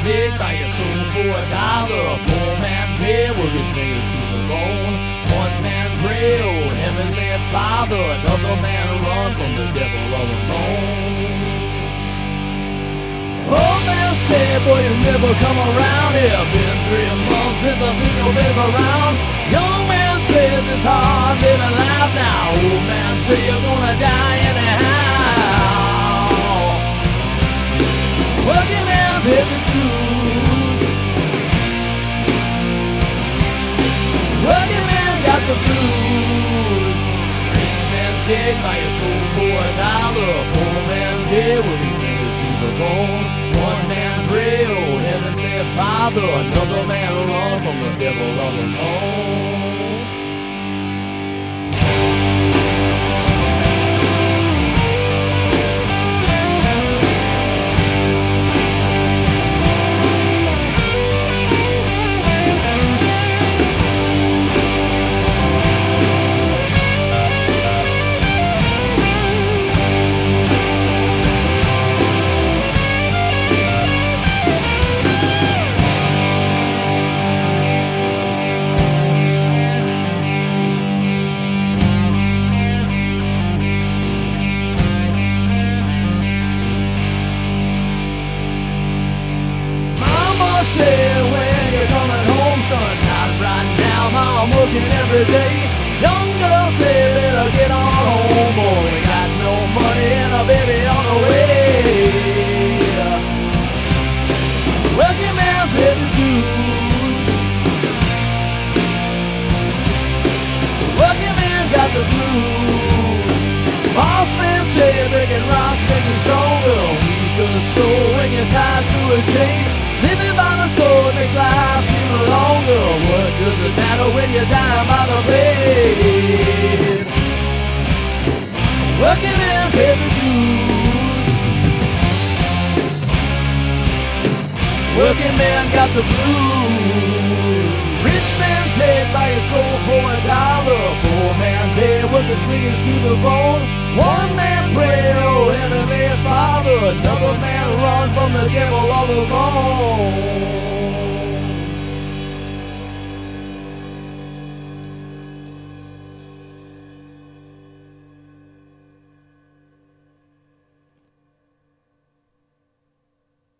take by your soul for $1. Poor man pay with his fingers to the bone. One man pray, oh heavenly Father. Another man run from the devil all alone. Old man said, boy, you never come around here. Been 3 months since I seen your face around. Young man says it's hard living life now. Old man say you're gonna die anyhow. Working man pay the dues. Working man got the blues. Rich man take by your soul for $1. Poor man pay with his fingers to the bone. One man pray, oh heavenly Father. Another man run from the devil all alone. Say when you're coming home, son, not right now, I'm working every day. Young girl say better get on home, boy, we got no money and a baby on the way. Working man pay the dues. Working man got the blues. Boss man say breaking rocks make you stronger. Weaker soul when you're tied to a chain. Living by the sword makes life seem longer. What does it matter when you're dying by the blade? Working man pay the dues. Working man got the blues. Rich man take by your soul for $1. Poor man pay with his fingers to the bone. One man pray, oh heavenly Father. Another man run from the devil all alone.